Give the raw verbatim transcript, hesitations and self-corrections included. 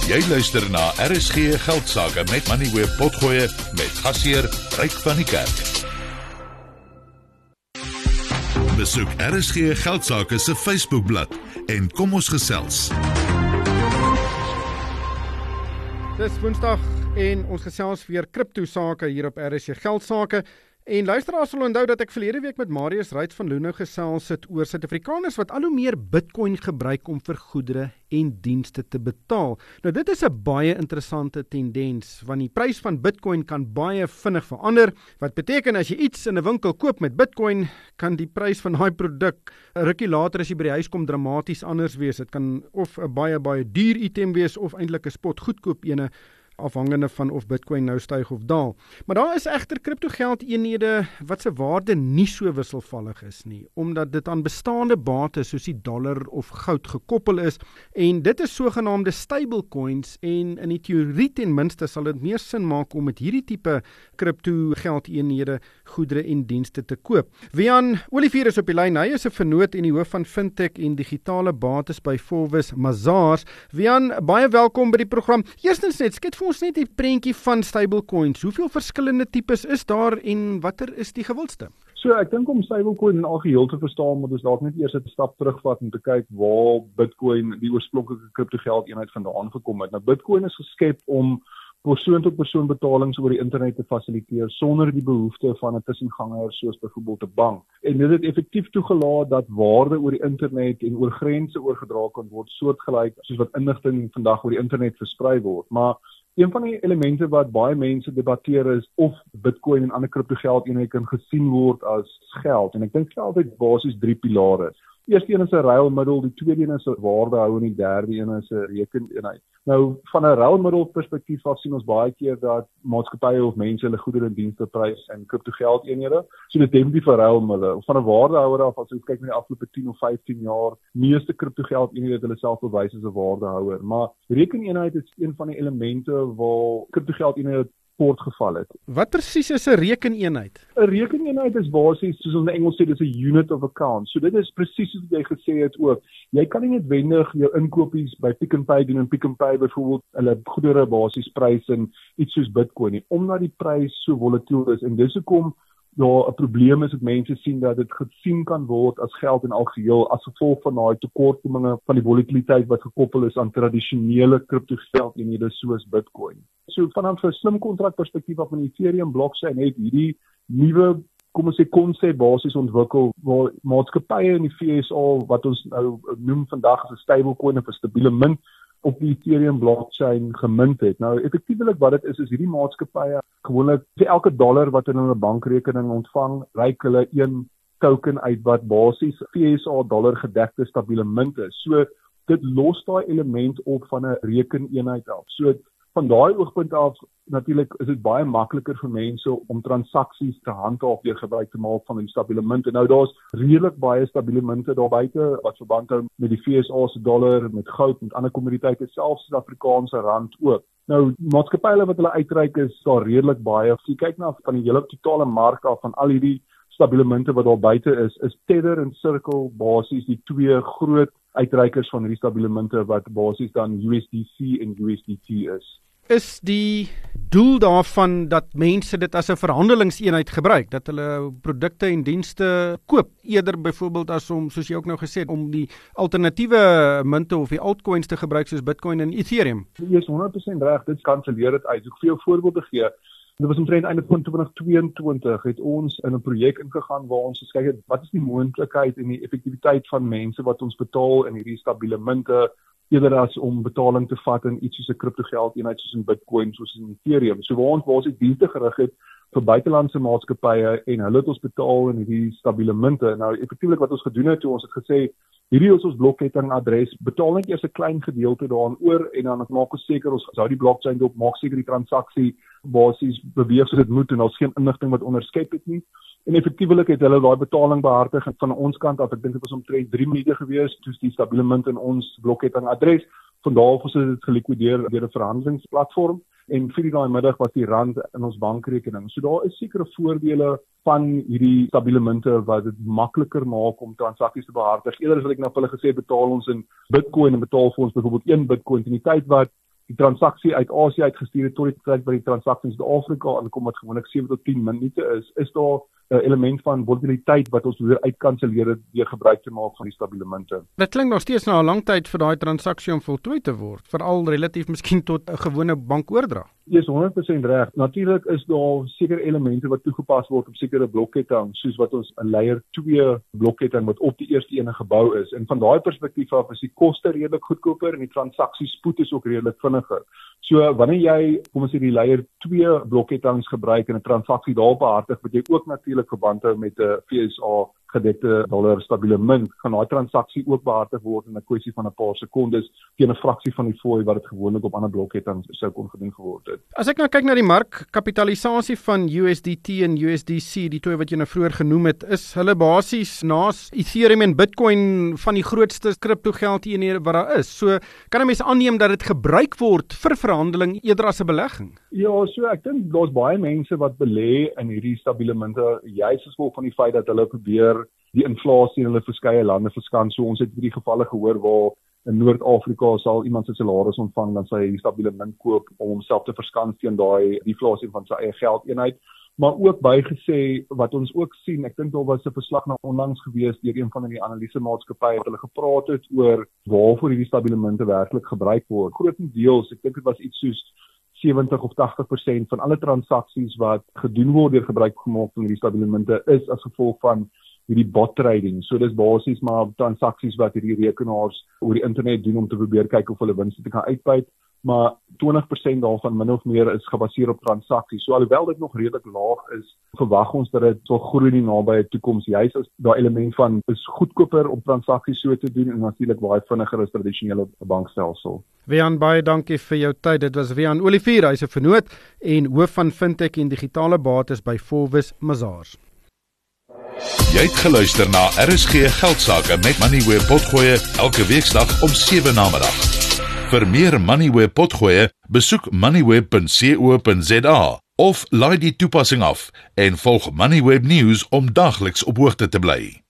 Jy luister na R S G Geldsaake met Money Web Potgoe met gasheer Ryk van die Kerk. Besoek R S G Geldsaake se Facebookblad en kom ons gesels. Dis Woensdag en ons gesels weer kripto sake hier op R S G Geldsaake. En luisteraars sal onthou dat ek verlede week met Marius Ryds van Loonhou gesels het oor Suid-Afrikaners wat al hoe meer Bitcoin gebruik om vir goedere en dienste te betaal. Nou dit is 'n baie interessante tendens, want die prys van Bitcoin kan baie vinnig verander, wat beteken as jy iets in 'n winkel koop met Bitcoin, kan die prys van daai produk 'n rukkie later as jy by die huis kom dramaties anders wees. Dit kan of 'n baie baie duur item wees of eintlik 'n spot goedkoop ene, afhangende van of Bitcoin nou styg of daal. Maar daar is egter kriptogeldeenhede wat se waarde nie so wisselvallig is nie, omdat dit aan bestaande bates soos die dollar of goud gekoppel is, en dit is sogenaamde stablecoins, en in die teorie ten minste sal dit meer sin maak om met hierdie tipe kriptogeldeenhede goedere en dienste te koop. Wian Olivier is op die lyn. Hy is 'n vernoot en die hoof van Fintech en digitale bates by Forvis Mazars. Wian, baie welkom by die program. Eerstens net, skets vir ons net die prentjie van stablecoins. Hoeveel verskillende tipes is daar en watter is die gewildste? So ek dink om stablecoin in algeheel te verstaan, moet ons dalk net eers 'n stap terugvat om te kyk waar Bitcoin, die oorspronklike kriptogeldeenheid, vandaan gekom het. Nou Bitcoin is geskep om persoon-tot-persoon betalings oor die internet te fasiliteer sonder die behoefte van 'n tussenganger soos byvoorbeeld 'n bank. En dit het effektief toegelaat dat waarde oor die internet en oor grense oorgedra kan word, soortgelyk soos wat inligting vandag oor die internet versprei word. Maar een van die elemente wat baie mense debatteer is of Bitcoin en ander kriptogeldeenhede kan gesien word as geld. En ek dink geld het basies drie pilare. Die eerste een is 'n ruilmiddel, die tweede een is 'n waardehou en die derde een is 'n rekeneenheid. Nou van 'n ruilmiddel perspektief af sien ons baie keer dat maatskappye of mense hulle goedere en dienste prys in kriptogeldeenhede. So dit definitief 'n ruilmiddel. Of van 'n waardehouer af, as jy kyk na die afgelope tien of vyftien jaar, meeste kriptogeldeenhede het hulle self bewys as 'n waardehouer. Maar rekeneenheid is een van die elemente waar kriptogeldeenhede voortgeval het. Wat presies is 'n rekeneenheid? 'n Rekeneenheid is basies, soos ons in Engels sê, dis 'n unit of account. So dit is presies wat jy gesê het ook. Jy kan nie noodwendig jou inkopies by Pick n Pay doen en Pick n Pay byvoorbeeld hulle goedere basies prys in iets soos Bitcoin nie, omdat die prys so volatiel is. En dis hoekom daar 'n probleem is dat mense sien dat dit gesien kan word as geld in algeheel as gevolg van daai tekortkominge van die volatiliteit wat gekoppel is aan tradisionele kriptogeldeenhede soos Bitcoin. So vanaf 'n slim kontrak perspektief af van die Ethereum blockchain het hierdie nuwe, kom ons sê, konsep basis ontwikkel waar maatskappye in die V S A wat ons nou noem vandag as 'n stablecoin of 'n stabiele munt op die Ethereum blockchain gemint het. Nou effektiewelik wat dit is, is hierdie maatskappye gewoonlik vir elke dollar wat hulle in 'n bankrekening ontvang, reik hulle een token uit wat basies V S A dollar gedekte stabiele munt is. So dit los daai element op van 'n rekeneenheid af. So van daai oogpunt af, natuurlik is dit baie makliker vir mense om transaksies te handhaaf deur gebruik te maak van die stabiele munte. Nou daar's redelik baie stabiele munte daar buite wat verband hou met die V S A se dollar, met goud, met ander kommoditeite, selfs Suid-Afrikaanse rand ook. Nou maatskappye wat hulle uitreik is daar redelik baie. As jy kyk na van die hele totale mark af van al hierdie stabiele munte wat daar buite is, is Tether en Circle basies die twee groot uitreikers van hierdie stabiele munte wat basies dan U S D C en U S D T is. Is die doel daarvan dat mense dit as 'n verhandelingseenheid gebruik, dat hulle produkte en dienste koop, eerder byvoorbeeld as om, soos jy ook nou gesê het, om die alternatiewe munte of die altcoins te gebruik soos Bitcoin en Ethereum? Jy is honderd persent reg, dit kanselleer dit uit. Ek vir jou voorbeelde gee. Dit was omtrent einde van twintig tweeëntwintig het ons in 'n projek ingegaan waar ons gekyk het wat is die moontlikheid en die effektiwiteit van mense wat ons betaal in hierdie stabiele munte, eerder as om betaling te vat in iets soos 'n kriptogeldeenheid soos in Bitcoin, soos in Ethereum. So waar ons basies dienste gerig het vir buitelandse maatskappye en hulle het ons betaal in hierdie stabiele munte. Nou effektiewelik wat ons gedoen het, toe ons het gesê hierdie is ons blokketting adres, betaal net eers 'n klein gedeelte daaraan oor en dan maak ons seker ons hou die blockchain dop, maak seker die transaksie basies beweeg soos dit moet en daar's geen inligting wat onderskep het nie. En effektiewelik het hulle daai betaling behartig van ons kant af. Ek dink dit was omtrent drie minute gewees toe die stabiele munt in ons blokketting adres. Van daar af is dit gelikwideer deur 'n verhandelingsplatform en vir daai middag was die rand in ons bankrekening. So daar is sekere voordele van hierdie stabiele munte wat dit makliker maak om transaksies te behartig. Eerder as wat ek nou vir hulle gesê betaal ons in Bitcoin en betaal vir ons byvoorbeeld een Bitcoin in die tyd wat die transaksie uit Asië uitgestuur het tot die tyd by die transaksie in Suid-Afrika aankom wat gewoonlik sewe tot tien minute is, is daar 'n element van volatiliteit wat ons weer uitkanselleer het deur gebruik te maak van die stabiele munte. Dit klink nog steeds na 'n lang tyd vir daai transaksie om voltooi te word, veral relatief miskien tot 'n gewone bankoordrag. Jy is honderd persent reg. Natuurlik is daar sekere elemente wat toegepas word op sekere blokketting, soos wat ons 'n layer twee blokketting wat op die eerste ene gebou is. En van daai perspektief af is die koste redelik goedkoper en die transaksiespoed is ook redelik vinniger. So wanneer jy, kom ons sê die layer twee blokkettings gebruik en 'n transaksie daar behartig, wat jy ook natuurlik verband hou met 'n V S A gedekte dollar stabiele munt, gaan daai transaksie ook behartig word in 'n kwessie van 'n paar sekondes teen 'n fraksie van die fooi wat dit gewoonlik op ander blokkettings sou kon gedoen geword het. As ek nou kyk na die markkapitalisasie van U S D T en U S D C, die twee wat jy nou vroeër genoem het, is hulle basies naas Ethereum en Bitcoin van die grootste kriptogeldeenhede wat daar is. So kan 'n mens aanneem dat dit gebruik word vir verhandeling eerder as 'n belegging. Ja, so ek dink daar's baie mense wat belê in hierdie stabiele munte, juis as gevolg van die feit dat hulle probeer die inflasie in hulle verskeie lande verskans. So ons het hierdie gevalle gehoor waar in Noord-Afrika sal iemand sy salaris ontvang, dan sy die stabiele munt koop om homself te verskans teen daai deflasie van sy eie geldeenheid. Maar ook bygesê wat ons ook sien, ek dink daar was 'n verslag nou onlangs gewees deur een van die analise-maatskappye wat hulle gepraat het oor waarvoor hierdie stabiele munte werklik gebruik word. Grootendeels, ek dink dit was iets soos sewentig of tagtig persent van alle transaksies wat gedoen word deur gebruik gemaak van hierdie stabiele munte is as gevolg van hierdie bot trading. So dis basies maar transaksies wat hierdie rekenaars oor die internet doen om te probeer kyk of hulle winste te kan uitbuit, maar twintig persent daarvan min of meer is gebaseer op transaksies. So alhoewel dit nog redelik laag is, verwag ons dat dit sal groei in die nabye toekoms, juis as daai element van is goedkoper om transaksies so te doen en natuurlik baie vinniger as tradisionele bankstelsel. Wiaan, baie dankie vir jou tyd. Dit was Wiaan Olivier, hy's 'n vernoot en hoof van Fintech en digitale bates by Forvis Mazars. Jy het geluister na R S G Geldsaake met Moneyweb Potgoe elke weeksdag om sewe namiddag. Vir meer Moneyweb Potgoe, besoek moneyweb punt co punt za of laai die toepassing af en volg Moneyweb News om daagliks op hoogte te bly.